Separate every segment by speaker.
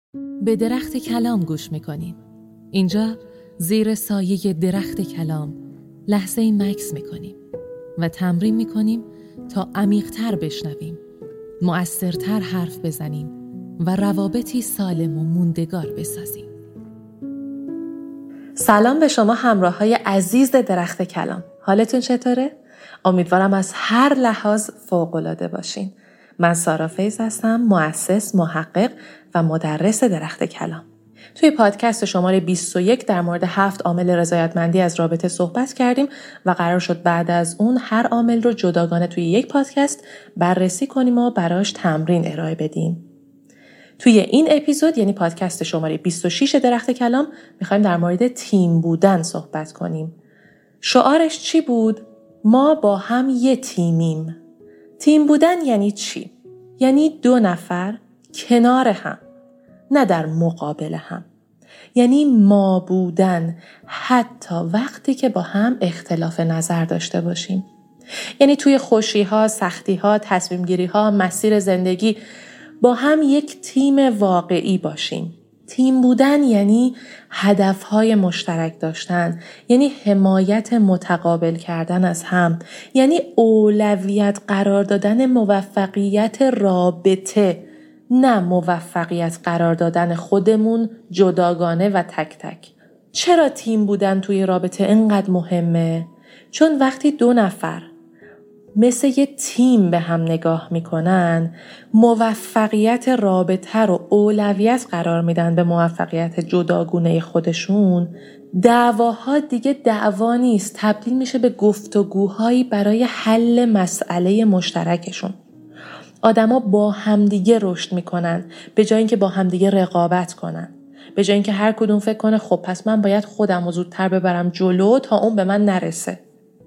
Speaker 1: به درخت کلام گوش میکنیم. اینجا زیر سایه درخت کلام لحظه‌ای مکث میکنیم و تمرین میکنیم تا عمیق‌تر بشنویم، مؤثرتر حرف بزنیم و روابطی سالم و موندگار بسازیم.
Speaker 2: سلام به شما همراه‌های عزیز درخت کلام. حالتون چطوره؟ امیدوارم از هر لحاظ فوق‌العاده باشین. من سارا فیض هستم، مؤسس، محقق و مدرس درخت کلام. توی پادکست شماره 21 در مورد 7 عامل رضایتمندی از رابطه صحبت کردیم و قرار شد بعد از اون هر عامل رو جداگانه توی یک پادکست بررسی کنیم و براش تمرین ارائه بدیم. توی این اپیزود یعنی پادکست شماره 26 درخت کلام میخوایم در مورد تیم بودن صحبت کنیم. شعارش چی بود؟ ما با هم یه تیمیم. تیم بودن یعنی چی؟ یعنی 2 نفر کنار هم، نه در مقابل هم. یعنی ما بودن حتی وقتی که با هم اختلاف نظر داشته باشیم. یعنی توی خوشی‌ها، سختی‌ها، تصمیم‌گیری‌ها، مسیر زندگی با هم یک تیم واقعی باشیم. تیم بودن یعنی هدفهای مشترک داشتن، یعنی حمایت متقابل کردن از هم، یعنی اولویت قرار دادن موفقیت رابطه، نه موفقیت قرار دادن خودمون جداگانه و تک تک. چرا تیم بودن توی رابطه اینقدر مهمه؟ چون وقتی 2 نفر مثل یه تیم به هم نگاه میکنن، موفقیت رابطه رو اولویت قرار میدن به موفقیت جداگونه خودشون، دعواها دیگه دعوا نیست، تبدیل میشه به گفتگوهایی برای حل مسئله مشترکشون. آدما با همدیگه رشد میکنن به جای اینکه با همدیگه رقابت کنن، به جای اینکه هر کدوم فکر کنه خب پس من باید خودم رو زودتر ببرم جلو تا اون به من نرسه.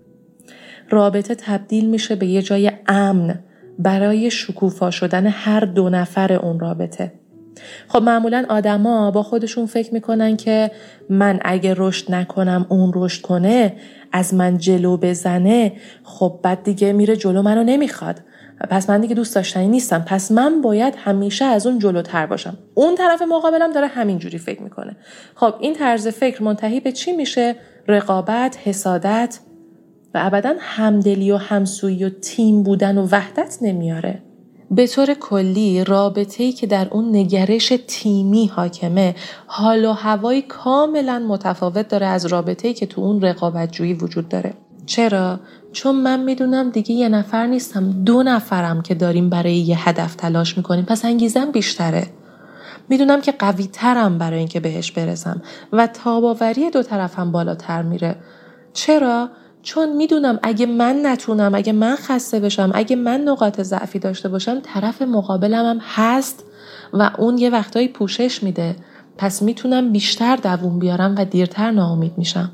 Speaker 2: رابطه تبدیل میشه به یه جای امن برای شکوفا شدن هر 2 نفر اون رابطه. خب معمولاً آدما با خودشون فکر میکنن که من اگه رشد نکنم اون رشد کنه، از من جلو بزنه، خب بعد دیگه میره جلو، منو نمیخواد، پس من دیگه دوست داشتنی نیستم، پس من باید همیشه از اون جلوتر باشم. اون طرف مقابلم داره همینجوری فکر میکنه. خب این طرز فکر منتهی به چی میشه؟ رقابت، حسادت و ابداً همدلی و همسویی و تیم بودن و وحدت نمیاره. به طور کلی رابطه‌ای که در اون نگرش تیمی حاکمه، حال و هوای کاملاً متفاوت داره از رابطه‌ای که تو اون رقابت جویی وجود داره. چرا؟ چون من میدونم دیگه 1 نفر نیستم، 2 نفرم که داریم برای یه هدف تلاش میکنیم، پس انگیزم بیشتره. میدونم که قوی ترم برای اینکه بهش برسم و تاباوری 2 طرفم بالاتر میره. چرا؟ چون میدونم اگه من نتونم، اگه من خسته بشم، اگه من نقاط ضعفی داشته باشم، طرف مقابلم هم هست و اون یه وقتایی پوشش میده، پس میتونم بیشتر دووم بیارم و دیرتر ناامید میشم.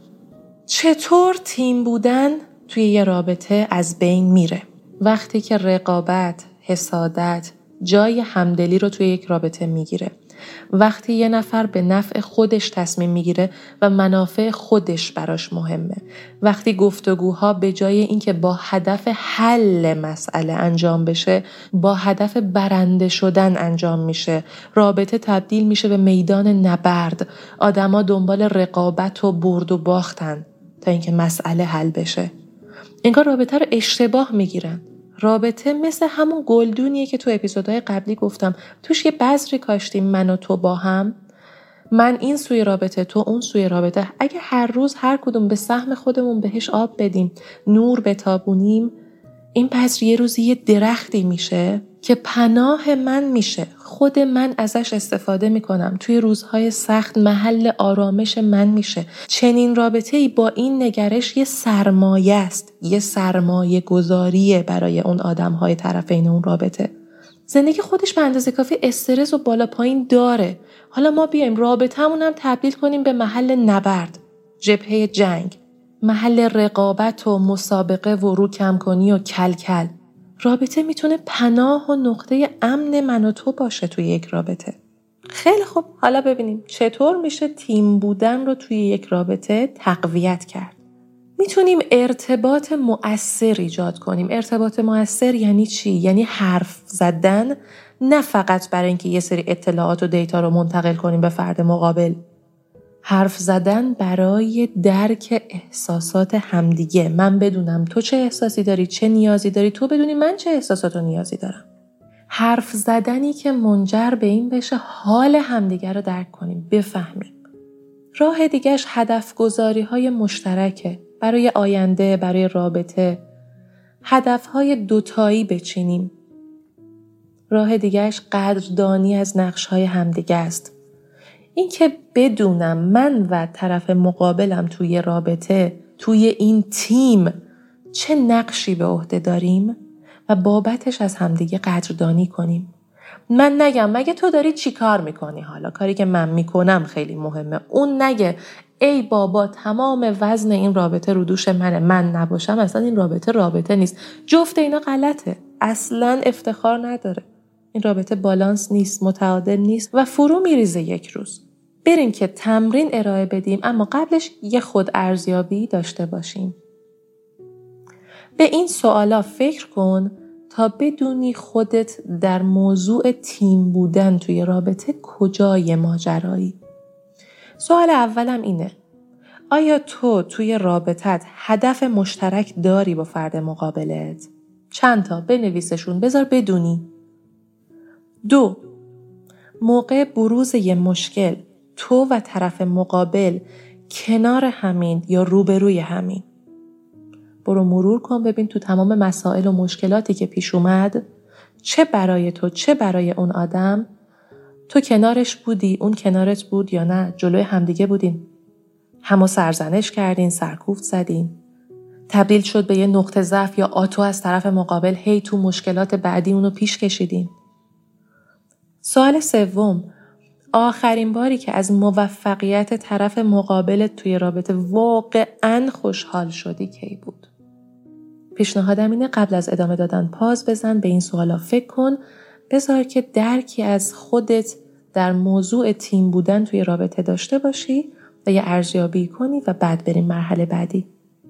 Speaker 2: چطور تیم بودن توی یه رابطه از بین میره؟ وقتی که رقابت، حسادت جای همدلی رو توی یک رابطه میگیره. وقتی یه نفر به نفع خودش تصمیم میگیره و منافع خودش براش مهمه. وقتی گفتگوها به جای اینکه با هدف حل مسئله انجام بشه، با هدف برنده شدن انجام میشه. رابطه تبدیل میشه به میدان نبرد. آدما دنبال رقابت و برد و باختن تا اینکه مسئله حل بشه. انگار رابطه رو اشتباه میگیرن. رابطه مثل همون گلدونیه که تو اپیزودهای قبلی گفتم، توش یه بذری کاشتیم من و تو با هم، من این سوی رابطه، تو اون سوی رابطه. اگه هر روز هر کدوم به سهم خودمون بهش آب بدیم، نور بتابونیم، این بذر یه روزی یه درختی میشه که پناه من میشه. خود من ازش استفاده میکنم، توی روزهای سخت محل آرامش من میشه. چنین رابطه‌ای با این نگرش یه سرمایه است، یه سرمایه گذاریه برای اون آدم‌های طرفین اون رابطه. زندگی خودش به اندازه کافی استرس و بالا پایین داره. حالا ما بیایم رابطه‌مون هم تبدیل کنیم به محل نبرد، جبهه جنگ، محل رقابت و مسابقه و رو کم کنی و کلکل. رابطه میتونه پناه و نقطه امن من و تو باشه توی یک رابطه. خیلی خوب، حالا ببینیم چطور میشه تیم بودن رو توی یک رابطه تقویت کرد. میتونیم ارتباط مؤثر ایجاد کنیم. ارتباط مؤثر یعنی چی؟ یعنی حرف زدن نه فقط برای اینکه یه سری اطلاعات و دیتا رو منتقل کنیم به فرد مقابل. حرف زدن برای درک احساسات همدیگه. من بدونم تو چه احساسی داری، چه نیازی داری، تو بدونی من چه احساسات و نیازی دارم. حرف زدنی که منجر به این بشه حال همدیگه رو درک کنیم، بفهمیم. راه دیگهش هدف گذاری های مشترکه. برای آینده، برای رابطه. هدفهای دوتایی بچینیم. راه دیگهش قدردانی از نقش‌های همدیگه است. این که بدونم من و طرف مقابلم توی رابطه، توی این تیم چه نقشی به عهده داریم و بابتش از همدیگه قدردانی کنیم. من نگم مگه تو داری چی کار میکنی، حالا کاری که من میکنم خیلی مهمه. اون نگه ای بابا تمام وزن این رابطه رو دوش منه، من نباشم اصلا این رابطه نیست. جفت اینا غلطه، اصلا افتخار نداره. این رابطه بالانس نیست، متعادل نیست و فرو میریزه یک روز. بریم که تمرین ارائه بدیم، اما قبلش یه خود ارزیابی داشته باشیم. به این سوالا فکر کن تا بدونی خودت در موضوع تیم بودن توی رابطه کجای ماجرایی. سوال اولم اینه: آیا تو توی رابطت هدف مشترک داری با فرد مقابلت؟ چند تا بنویسشون، بذار بدونی. 2. موقع بروز یه مشکل تو و طرف مقابل کنار همین یا روبروی همین؟ برو مرور کن ببین تو تمام مسائل و مشکلاتی که پیش اومد، چه برای تو چه برای اون آدم، تو کنارش بودی، اون کنارت بود یا نه؟ جلوی همدیگه بودین، همو سرزنش کردین، سرکوفت زدین، تبدیل شد به یه نقطه ضعف یا آتو از طرف مقابل، هی تو مشکلات بعدی اونو پیش کشیدین. سوال 3: آخرین باری که از موفقیت طرف مقابلت توی رابطه واقعاً خوشحال شدی کی بود؟ پیشنهادم اینه قبل از ادامه دادن پاز بزن، به این سوالا فکر کن، بذار که درکی از خودت در موضوع تیم بودن توی رابطه داشته باشی و یه ارزیابی کنی و بعد بریم مرحله بعدی.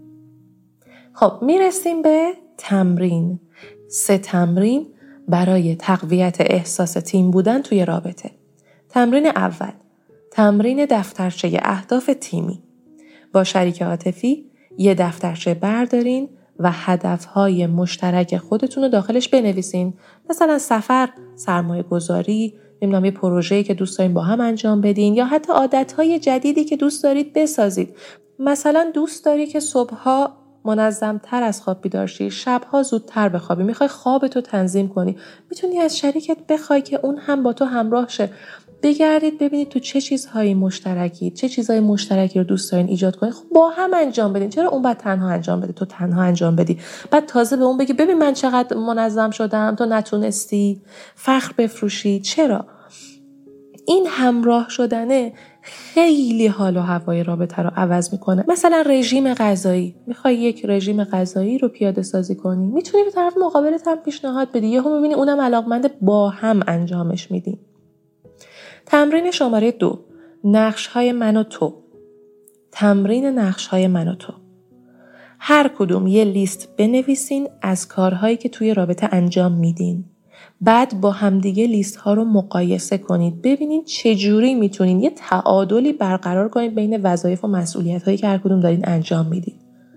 Speaker 2: خب میرسیم به تمرین. 3 تمرین برای تقویت احساس تیم بودن توی رابطه. تمرین اول، تمرین دفترچه اهداف تیمی. با شریک عاطفی یه دفترچه بردارین و هدفهای مشترک خودتون رو داخلش بنویسین. مثلا سفر، سرمایه گذاری، نمیدونم یه پروژه‌ای که دوست دارین با هم انجام بدین، یا حتی عادتهای جدیدی که دوست دارید بسازید. مثلا دوست داری که صبحها منظم‌تر از خواب بیدار شی، شب‌ها زودتر بخوابی، میخوای خوابتو تنظیم کنی. میتونی از شریکت بخوای که اون هم با تو همراه شه. بگردید ببینید تو چه چیزهایی مشترکی، چه چیزهای مشترکی رو دوست دارین ایجاد کنین، خب با هم انجام بدین. چرا اون باید تنها انجام بده، تو تنها انجام بدی؟ بعد تازه به اون بگی ببین من چقدر منظم شدم، تو نتونستی. فخر بفروشی. چرا؟ این همراه شدنه خیلی حال و هوای رابطه رو عوض میکنه. مثلا رژیم غذایی، میخوای یک رژیم غذایی رو پیاده سازی کنی، میتونی به طرف مقابلت هم پیشنهاد بدی، یهو میبینی اونم علاقمنده، با هم انجامش میدین. تمرین شماره 2، نقش‌های من و تو. تمرین نقش‌های من و تو. هر کدوم یه لیست بنویسین از کارهایی که توی رابطه انجام میدین. بعد با همدیگه لیست ها رو مقایسه کنید. ببینید چجوری میتونین یه تعادلی برقرار کنید بین وظایف و مسئولیت هایی که هر کدوم دارین انجام میدین.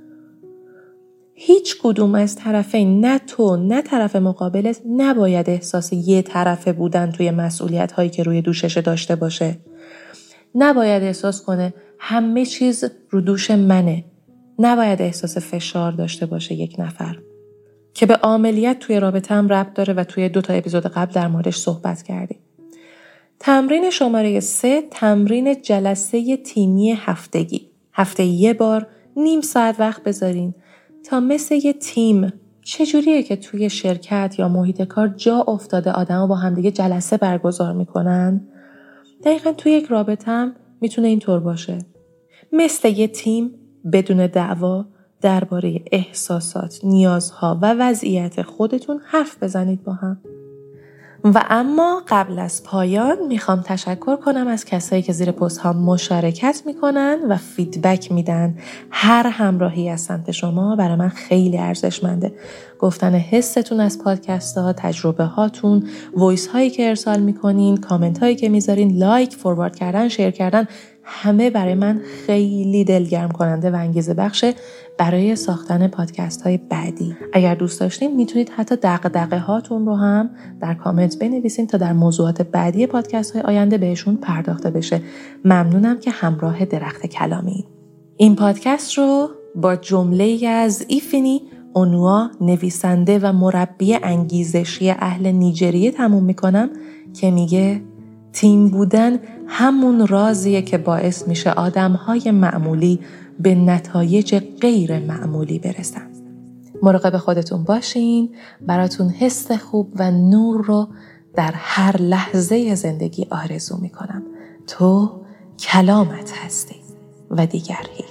Speaker 2: هیچ کدوم از طرفین، نه تو نه طرف مقابلت، نباید احساس یه طرفه بودن توی مسئولیت هایی که روی دوشش داشته باشه. نباید احساس کنه همه چیز رو دوش منه. نباید احساس فشار داشته باشه یک نفر، که به عاملیت توی رابطه هم ربط داره و توی 2 اپیزود قبل در موردش صحبت کردیم. تمرین شماره 3، تمرین جلسه تیمی هفتگی. هفته یه بار نیم ساعت وقت بذارین تا مثل یه تیم، چجوریه که توی شرکت یا محیط کار جا افتاده آدم‌ها با همدیگه جلسه برگزار میکنن، دقیقاً توی یک رابطه هم میتونه اینطور باشه. مثل یه تیم بدون دعوا درباره احساسات، نیازها و وضعیت خودتون حرف بزنید با هم. و اما قبل از پایان میخوام تشکر کنم از کسایی که زیر پست ها مشارکت میکنن و فیدبک میدن. هر همراهی از سمت شما برای من خیلی ارزشمنده. گفتن حستون از پادکست ها، تجربه هاتون، وایس هایی که ارسال میکنین، کامنت هایی که میذارین، لایک، فوروارد کردن، شیر کردن، همه برای من خیلی دلگرم کننده و انگیزه بخشه برای ساختن پادکست های بعدی. اگر دوست داشتین میتونید حتی دغدغه هاتون رو هم در کامنت بنویسین تا در موضوعات بعدی پادکست های آینده بهشون پرداخته بشه. ممنونم که همراه درخت کلامی. این پادکست رو با جمله‌ای از ایفینی اونوا، نویسنده و مربی انگیزشی اهل نیجریه تموم میکنم که میگه تیم بودن همون رازیه که باعث میشه آدم‌های معمولی به نتایج غیر معمولی برسن. مراقب خودتون باشین. براتون حس خوب و نور رو در هر لحظه زندگی آرزو میکنم. تو کلامت هستی و دیگر هیچ.